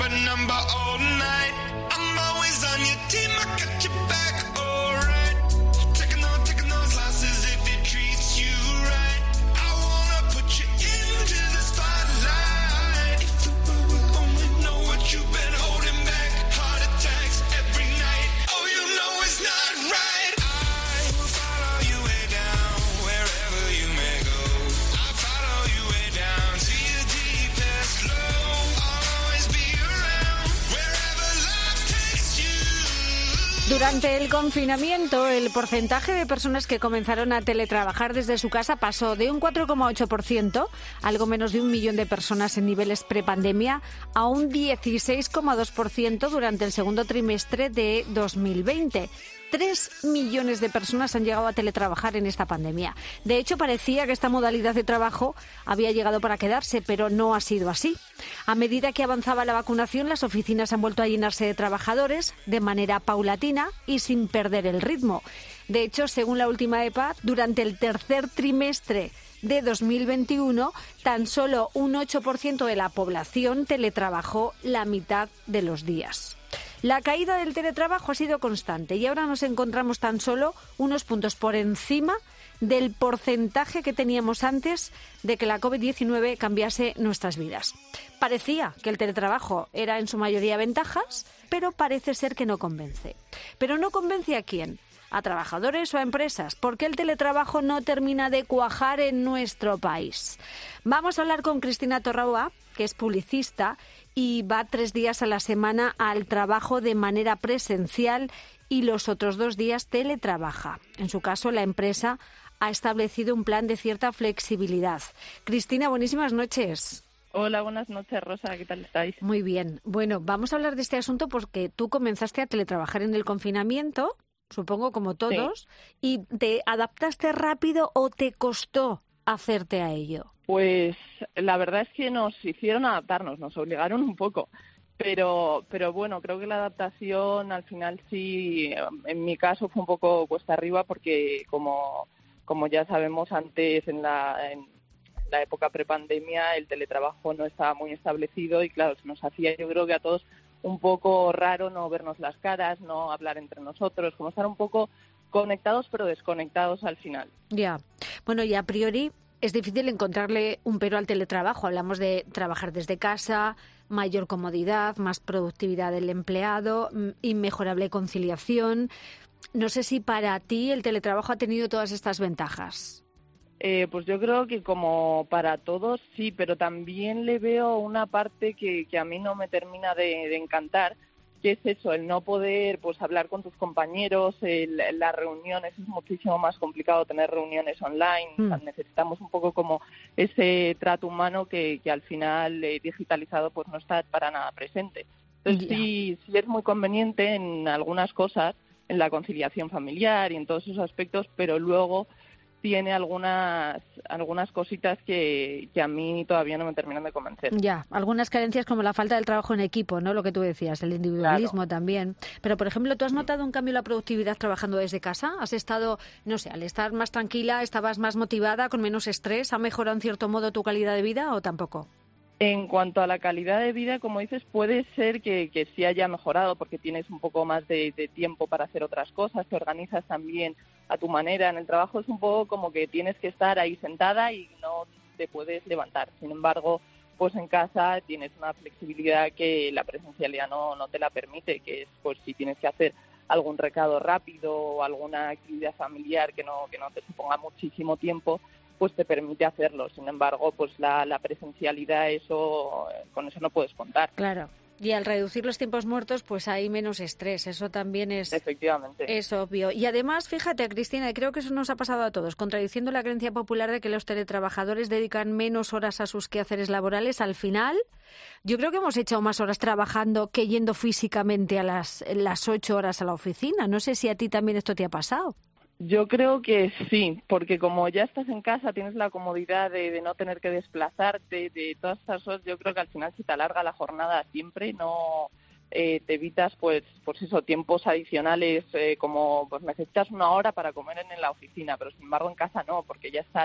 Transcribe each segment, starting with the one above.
a number all night. I'm always on your team, I got your back, alright. Taking those losses if it treats you right. I wanna put you into the spotlight. If the world would only know what you've been holding back. Heart attacks every night. Oh, you know it's not right. I will follow you way down, wherever you may go. I'll follow you way down to your deepest low. I'll always be around, wherever life takes you. Durante el confinamiento, el porcentaje de personas que comenzaron a teletrabajar desde su casa pasó de un 4,8%, algo menos de 1 millón de personas en niveles prepandemia, a un 16,2% durante el segundo trimestre de 2020. 3 millones de personas han llegado a teletrabajar en esta pandemia. De hecho, parecía que esta modalidad de trabajo había llegado para quedarse, pero no ha sido así. A medida que avanzaba la vacunación, las oficinas han vuelto a llenarse de trabajadores de manera paulatina y sin perder el ritmo. De hecho, según la última EPA, durante el tercer trimestre de 2021, tan solo un 8% de la población teletrabajó la mitad de los días. La caída del teletrabajo ha sido constante y ahora nos encontramos tan solo unos puntos por encima del porcentaje que teníamos antes de que la COVID-19 cambiase nuestras vidas. Parecía que el teletrabajo era en su mayoría ventajas, pero parece ser que no convence. ¿Pero no convence a quién? ¿A trabajadores o a empresas? ¿Por qué el teletrabajo no termina de cuajar en nuestro país? Vamos a hablar con Cristina Torraua, que es publicista y va 3 días a la semana al trabajo de manera presencial y los otros 2 días teletrabaja. En su caso, la empresa ha establecido un plan de cierta flexibilidad. Cristina, buenísimas noches. Hola, buenas noches, Rosa. ¿Qué tal estáis? Muy bien. Bueno, vamos a hablar de este asunto porque tú comenzaste a teletrabajar en el confinamiento, supongo como todos, sí. ¿Y te adaptaste rápido o te costó hacerte a ello? Pues la verdad es que nos hicieron adaptarnos, nos obligaron un poco, pero bueno, creo que la adaptación al final sí, en mi caso fue un poco cuesta arriba porque como ya sabemos antes en la época prepandemia el teletrabajo no estaba muy establecido y claro, se nos hacía yo creo que a todos un poco raro no vernos las caras, no hablar entre nosotros, como estar un poco conectados pero desconectados al final. Ya, bueno, y a priori es difícil encontrarle un pero al teletrabajo. Hablamos de trabajar desde casa, mayor comodidad, más productividad del empleado, inmejorable conciliación. No sé si para ti el teletrabajo ha tenido todas estas ventajas. Pues yo creo que como para todos sí, pero también le veo una parte que a mí no me termina de encantar, que es eso, el no poder pues hablar con tus compañeros, las reuniones, es muchísimo más complicado tener reuniones online, o sea, necesitamos un poco como ese trato humano que al final digitalizado pues no está para nada presente. Entonces sí es muy conveniente en algunas cosas, en la conciliación familiar y en todos esos aspectos, pero luego tiene algunas cositas que a mí todavía no me terminan de convencer. Ya, algunas carencias como la falta del trabajo en equipo, ¿no? Lo que tú decías, el individualismo Claro. También. Pero, por ejemplo, ¿tú has notado un cambio en la productividad trabajando desde casa? ¿Has estado, no sé, al estar más tranquila, estabas más motivada, con menos estrés? ¿Ha mejorado en cierto modo tu calidad de vida o tampoco? En cuanto a la calidad de vida, como dices, puede ser que sí haya mejorado porque tienes un poco más de tiempo para hacer otras cosas, te organizas también a tu manera. En el trabajo es un poco como que tienes que estar ahí sentada y no te puedes levantar. Sin embargo, pues en casa tienes una flexibilidad que la presencialidad no te la permite, que es pues si tienes que hacer algún recado rápido o alguna actividad familiar que no te suponga muchísimo tiempo, pues te permite hacerlo. Sin embargo, pues la presencialidad, con eso no puedes contar. Claro. Y al reducir los tiempos muertos, pues hay menos estrés. Eso también Efectivamente. Es obvio. Y además, fíjate, Cristina, y creo que eso nos ha pasado a todos, contradiciendo la creencia popular de que los teletrabajadores dedican menos horas a sus quehaceres laborales. Al final, yo creo que hemos echado más horas trabajando que yendo físicamente a las 8 horas a la oficina. No sé si a ti también esto te ha pasado. Yo creo que sí, porque como ya estás en casa, tienes la comodidad de no tener que desplazarte, de todas estas cosas, yo creo que al final si te alarga la jornada siempre, no te evitas pues eso, tiempos adicionales, como pues necesitas 1 hora para comer en la oficina, pero sin embargo en casa no, porque ya estás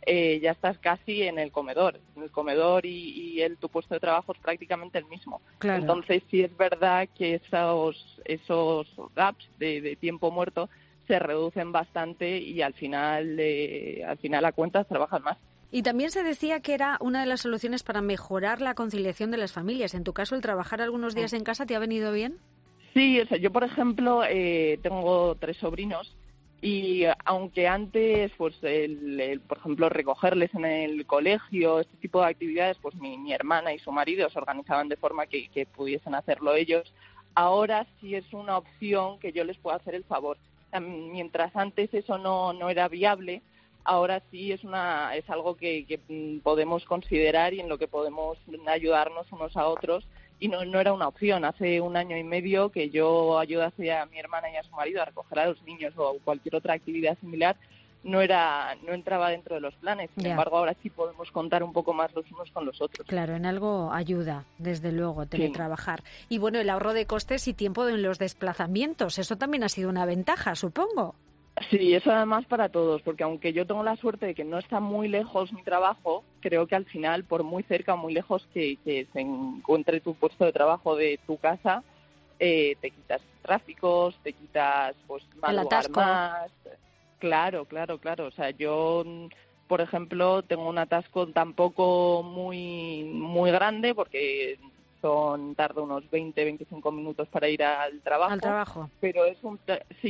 ya estás casi en el comedor. En el comedor y tu puesto de trabajo es prácticamente el mismo. Claro. Entonces sí es verdad que esos gaps de tiempo muerto se reducen bastante y al final a cuentas trabajas más. Y también se decía que era una de las soluciones para mejorar la conciliación de las familias. En tu caso, el trabajar algunos días en casa, ¿te ha venido bien? Sí, o sea, yo, por ejemplo, tengo 3 sobrinos y aunque antes, pues, por ejemplo, recogerles en el colegio, este tipo de actividades, pues mi hermana y su marido se organizaban de forma que pudiesen hacerlo ellos, ahora sí es una opción que yo les puedo hacer el favor. Mientras antes eso no era viable, ahora sí es algo que podemos considerar y en lo que podemos ayudarnos unos a otros. Y no era una opción. Hace 1 año y medio que yo ayudase a mi hermana y a su marido a recoger a los niños o cualquier otra actividad similar, no entraba dentro de los planes. Sin embargo, ahora sí podemos contar un poco más los unos con los otros. Claro, en algo ayuda, desde luego, teletrabajar. Sí. Y bueno, el ahorro de costes y tiempo en los desplazamientos, eso también ha sido una ventaja, supongo. Sí, eso además para todos, porque aunque yo tengo la suerte de que no está muy lejos mi trabajo, creo que al final, por muy cerca o muy lejos que se encuentre tu puesto de trabajo de tu casa, te quitas tráficos, te quitas pues madrugar más. Claro. O sea, yo, por ejemplo, tengo un atasco tampoco muy grande, porque tardo unos 20-25 minutos para ir al trabajo. Al trabajo. Pero es un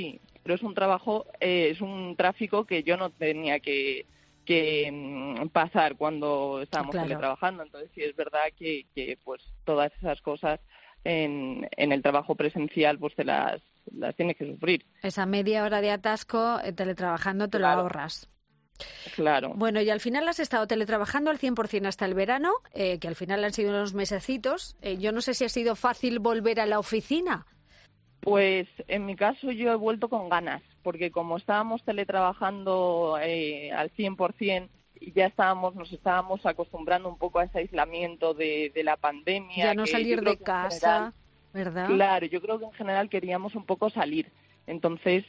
tráfico que yo no tenía que pasar cuando estábamos teletrabajando. Entonces sí es verdad que pues todas esas cosas en el trabajo presencial pues te las tienes que sufrir. Esa media hora de atasco teletrabajando te lo ahorras. Claro. Bueno, y al final has estado teletrabajando al 100% hasta el verano, que al final han sido unos mesecitos. Yo no sé si ha sido fácil volver a la oficina. Pues en mi caso yo he vuelto con ganas, porque como estábamos teletrabajando al 100%, ya nos estábamos acostumbrando un poco a ese aislamiento de la pandemia. Ya no salir de casa, ¿verdad? Claro, yo creo que en general queríamos un poco salir. Entonces,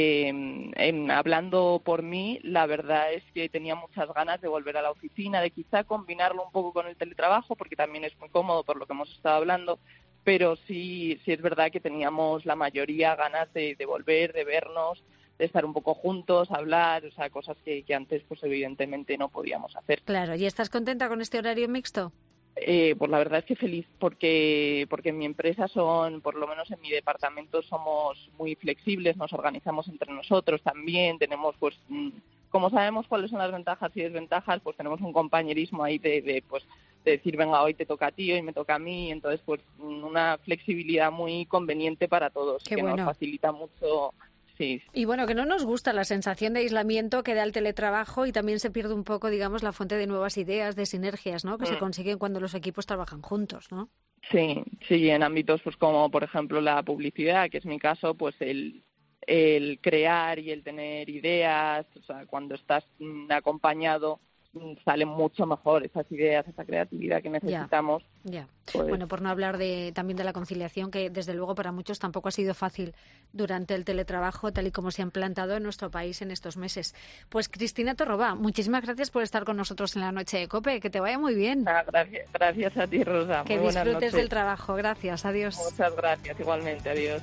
hablando por mí, la verdad es que tenía muchas ganas de volver a la oficina, de quizá combinarlo un poco con el teletrabajo, porque también es muy cómodo por lo que hemos estado hablando, pero sí es verdad que teníamos la mayoría ganas de volver, de vernos, de estar un poco juntos, hablar, o sea, cosas que antes pues evidentemente no podíamos hacer. Claro, ¿y estás contenta con este horario mixto? Pues la verdad es que feliz, porque en mi empresa por lo menos en mi departamento somos muy flexibles, nos organizamos entre nosotros también, tenemos pues, como sabemos cuáles son las ventajas y desventajas, pues tenemos un compañerismo ahí de decir, venga, hoy te toca a ti, hoy me toca a mí, entonces pues una flexibilidad muy conveniente para todos, Qué que bueno. Nos facilita mucho. Sí. Y bueno, que no nos gusta la sensación de aislamiento que da el teletrabajo y también se pierde un poco, digamos, la fuente de nuevas ideas, de sinergias, ¿no? Que se consiguen cuando los equipos trabajan juntos, ¿no? Sí, en ámbitos pues como por ejemplo la publicidad, que es mi caso, pues el crear y el tener ideas, o sea, cuando estás acompañado salen mucho mejor esas ideas, esa creatividad que necesitamos. Ya. Pues... Bueno, por no hablar también de la conciliación, que desde luego para muchos tampoco ha sido fácil durante el teletrabajo, tal y como se ha implantado en nuestro país en estos meses. Pues Cristina Torrobà, muchísimas gracias por estar con nosotros en la Noche de COPE, que te vaya muy bien. Gracias a ti, Rosa. Que muy disfrutes del trabajo. Gracias, adiós. Muchas gracias, igualmente, adiós.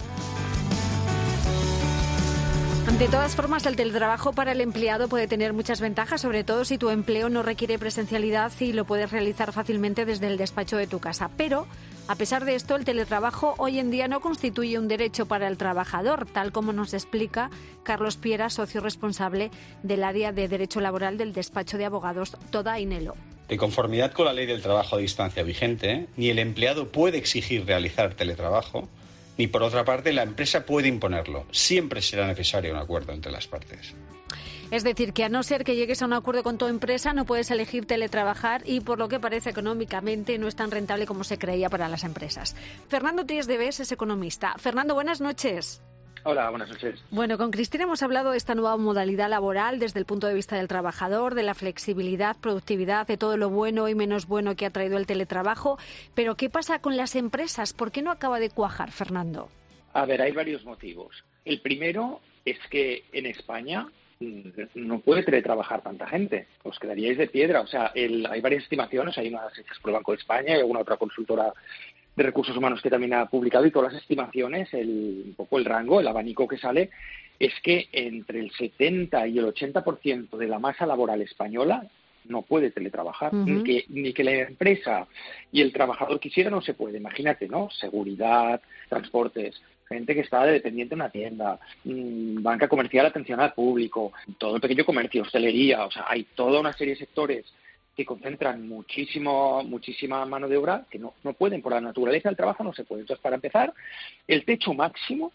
De todas formas, el teletrabajo para el empleado puede tener muchas ventajas, sobre todo si tu empleo no requiere presencialidad y lo puedes realizar fácilmente desde el despacho de tu casa. Pero, a pesar de esto, el teletrabajo hoy en día no constituye un derecho para el trabajador, tal como nos explica Carlos Piera, socio responsable del área de Derecho Laboral del despacho de abogados Toda Inelo. De conformidad con la ley del trabajo a distancia vigente, ni el empleado puede exigir realizar teletrabajo, ni por otra parte la empresa puede imponerlo. Siempre será necesario un acuerdo entre las partes. Es decir, que a no ser que llegues a un acuerdo con tu empresa, no puedes elegir teletrabajar y por lo que parece económicamente no es tan rentable como se creía para las empresas. Fernando Trías de Bes es economista. Fernando, buenas noches. Hola, buenas noches. Bueno, con Cristina hemos hablado de esta nueva modalidad laboral desde el punto de vista del trabajador, de la flexibilidad, productividad, de todo lo bueno y menos bueno que ha traído el teletrabajo. Pero, ¿qué pasa con las empresas? ¿Por qué no acaba de cuajar, Fernando? A ver, hay varios motivos. El primero es que en España no puede teletrabajar tanta gente, os quedaríais de piedra. O sea, hay varias estimaciones, hay unas hechas por el Banco de España y alguna otra consultora de recursos humanos que también ha publicado, y todas las estimaciones, un poco el rango, el abanico que sale, es que entre el 70 y el 80% de la masa laboral española no puede teletrabajar, ni que la empresa y el trabajador quisiera, no se puede. Imagínate, ¿no? Seguridad, transportes, gente que está dependiente de una tienda, banca comercial, atención al público, todo el pequeño comercio, hostelería, o sea, hay toda una serie de sectores que concentran muchísima mano de obra que no pueden, por la naturaleza del trabajo no se puede. Entonces, para empezar, el techo máximo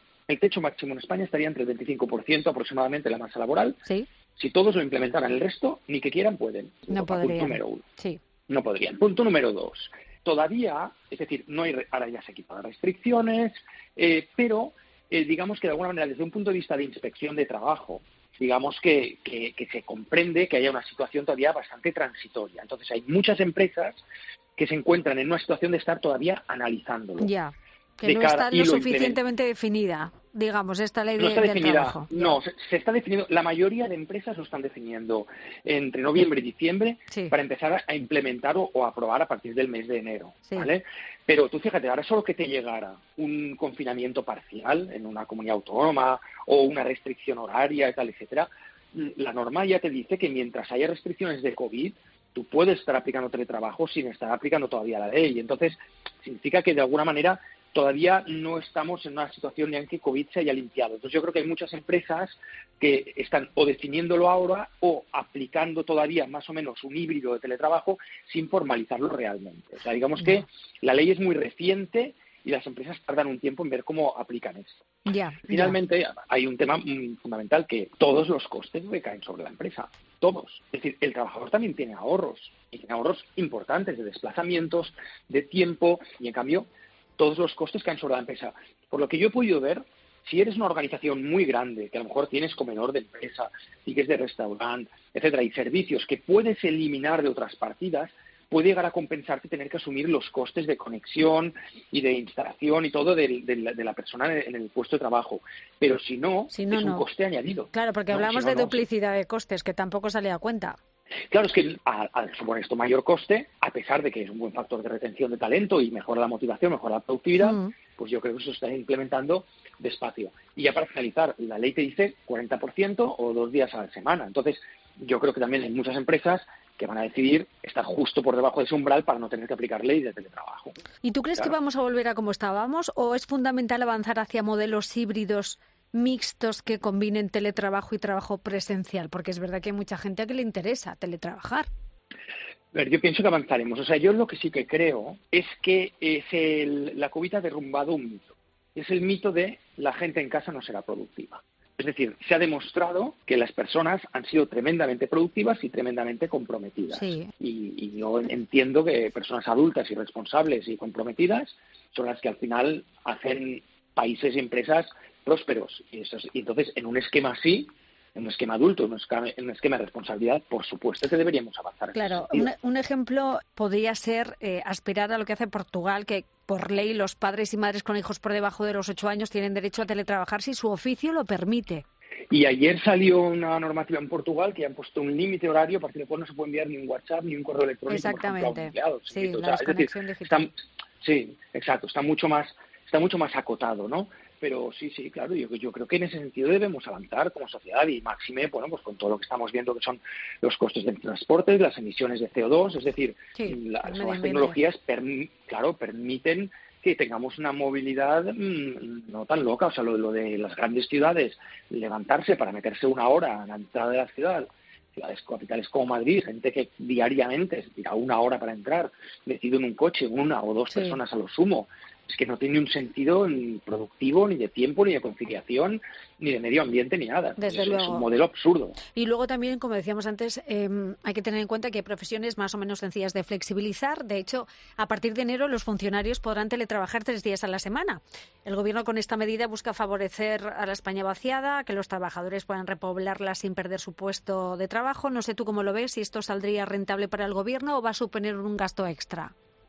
en España estaría entre el 25% aproximadamente de la masa laboral. Sí. Si todos lo implementaran, el resto, ni que quieran, pueden. No podrían. Punto número 1. Sí. No podrían. Punto número 2. Todavía, es decir, no hay, ahora ya se han quitado las restricciones, pero digamos que de alguna manera, desde un punto de vista de inspección de trabajo, digamos que se comprende que haya una situación todavía bastante transitoria. Entonces, hay muchas empresas que se encuentran en una situación de estar todavía analizándolo. Ya, que no está lo suficientemente definida, digamos, esta ley del trabajo. No, se está definiendo. La mayoría de empresas lo están definiendo entre noviembre y diciembre para empezar a implementar o aprobar a partir del mes de enero, ¿vale? Pero tú fíjate, ahora solo que te llegara un confinamiento parcial en una comunidad autónoma o una restricción horaria y tal, etcétera, la norma ya te dice que mientras haya restricciones de COVID, tú puedes estar aplicando teletrabajo sin estar aplicando todavía la ley. Entonces, significa que de alguna manera todavía no estamos en una situación en que COVID se haya limpiado. Entonces, yo creo que hay muchas empresas que están o definiéndolo ahora o aplicando todavía más o menos un híbrido de teletrabajo sin formalizarlo realmente. O sea, digamos que la ley es muy reciente y las empresas tardan un tiempo en ver cómo aplican esto. Finalmente, hay un tema fundamental, que todos los costes recaen sobre la empresa. Todos. Es decir, el trabajador también tiene ahorros, y tiene ahorros importantes de desplazamientos, de tiempo, y en cambio todos los costes caen sobre la empresa. Por lo que yo he podido ver, si eres una organización muy grande, que a lo mejor tienes comedor de empresa, tickets de restaurante, etcétera, y servicios que puedes eliminar de otras partidas, puede llegar a compensarte tener que asumir los costes de conexión y de instalación y todo de la persona en el puesto de trabajo. Pero si no, es un coste añadido. Claro, porque hablamos de duplicidad de costes, que tampoco sale a cuenta. Claro, es que al suponer esto mayor coste, a pesar de que es un buen factor de retención de talento y mejora la motivación, mejora la productividad, pues yo creo que eso se está implementando despacio. Y ya para finalizar, la ley te dice 40% o 2 días a la semana. Entonces, yo creo que también hay muchas empresas que van a decidir estar justo por debajo de ese umbral para no tener que aplicar ley de teletrabajo. ¿Y tú crees que vamos a volver a como estábamos, o es fundamental avanzar hacia modelos híbridos mixtos que combinen teletrabajo y trabajo presencial? Porque es verdad que hay mucha gente a que le interesa teletrabajar. A ver, yo pienso que avanzaremos. O sea, yo lo que sí que creo es que la COVID ha derrumbado un mito. Es el mito de la gente en casa no será productiva. Es decir, se ha demostrado que las personas han sido tremendamente productivas y tremendamente comprometidas. Sí. Y yo entiendo que personas adultas y responsables y comprometidas son las que al final hacen países y empresas prósperos. Y entonces, en un esquema así, en un esquema adulto, en un esquema de responsabilidad, por supuesto que deberíamos avanzar. Claro, un ejemplo podría ser aspirar a lo que hace Portugal, que por ley los padres y madres con hijos por debajo de los 8 años tienen derecho a teletrabajar si su oficio lo permite. Y ayer salió una normativa en Portugal que han puesto un límite horario, a partir de cual no se puede enviar ni un WhatsApp ni un correo electrónico. Exactamente. Por ejemplo, a empleados. Sí, la desconexión digital. Sí, exacto, está mucho más acotado, ¿no? Pero sí, claro, yo creo que en ese sentido debemos avanzar como sociedad, y máxime, bueno, pues con todo lo que estamos viendo que son los costes del transporte, las emisiones de CO2, es decir, las nuevas tecnologías permiten que tengamos una movilidad no tan loca. O sea, lo de las grandes ciudades, levantarse para meterse 1 hora en la entrada de la ciudad, ciudades capitales como Madrid, gente que diariamente se tira 1 hora para entrar, metido en un coche, 1 o 2 personas a lo sumo. Es que no tiene un sentido ni productivo, ni de tiempo, ni de conciliación, ni de medio ambiente, ni nada. Desde luego. Es un modelo absurdo. Y luego también, como decíamos antes, hay que tener en cuenta que hay profesiones más o menos sencillas de flexibilizar. De hecho, a partir de enero los funcionarios podrán teletrabajar 3 días a la semana. El Gobierno con esta medida busca favorecer a la España vaciada, que los trabajadores puedan repoblarla sin perder su puesto de trabajo. No sé tú cómo lo ves, si esto saldría rentable para el Gobierno o va a suponer un gasto extra.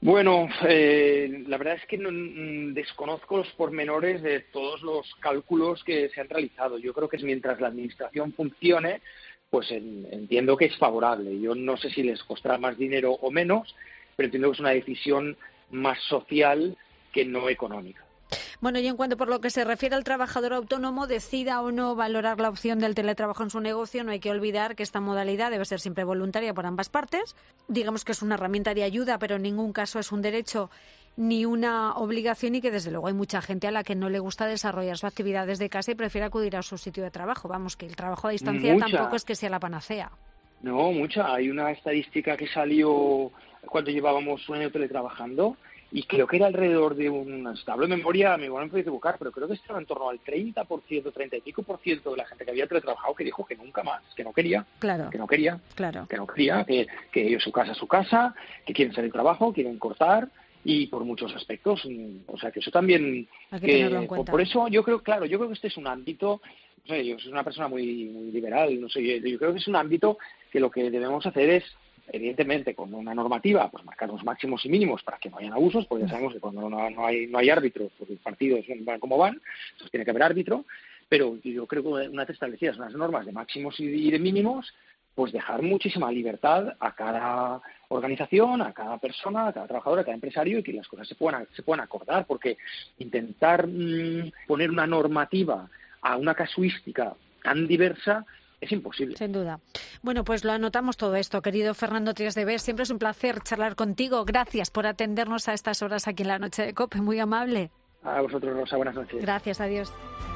Bueno, la verdad es que desconozco los pormenores de todos los cálculos que se han realizado. Yo creo que mientras la administración funcione, pues entiendo que es favorable. Yo no sé si les costará más dinero o menos, pero entiendo que es una decisión más social que no económica. Bueno, y en cuanto por lo que se refiere al trabajador autónomo, decida o no valorar la opción del teletrabajo en su negocio, no hay que olvidar que esta modalidad debe ser siempre voluntaria por ambas partes. Digamos que es una herramienta de ayuda, pero en ningún caso es un derecho ni una obligación, y que desde luego hay mucha gente a la que no le gusta desarrollar su actividad desde casa y prefiere acudir a su sitio de trabajo. Vamos, que el trabajo a distancia tampoco es que sea la panacea. No, mucha. Hay una estadística que salió cuando llevábamos un año teletrabajando, y creo que era alrededor de hablo de memoria, me voy a equivocar, pero creo que estaba en torno al 30%, 30 y pico por ciento de la gente que había teletrabajado que dijo que nunca más, que no quería, claro, que no quería, claro, que no quería, que ellos su casa, que quieren salir del trabajo, quieren cortar, y por muchos aspectos. O sea, que eso también, hay que tenerlo en cuenta. Por eso yo creo que este es un ámbito, no sé, yo soy una persona muy, muy liberal, no sé, yo creo que es un ámbito que lo que debemos hacer es, evidentemente, con una normativa, pues marcar los máximos y mínimos para que no hayan abusos, porque ya sabemos que cuando no hay árbitros, pues los partidos van como van, entonces tiene que haber árbitro, pero yo creo que una vez establecidas unas normas de máximos y de mínimos, pues dejar muchísima libertad a cada organización, a cada persona, a cada trabajador, a cada empresario, y que las cosas se puedan acordar, porque intentar poner una normativa a una casuística tan diversa es imposible. Sin duda. Bueno, pues lo anotamos todo esto, querido Fernando Trias de Bes. Siempre es un placer charlar contigo. Gracias por atendernos a estas horas aquí en la Noche de COPE. Muy amable. A vosotros, Rosa. Buenas noches. Gracias. Adiós.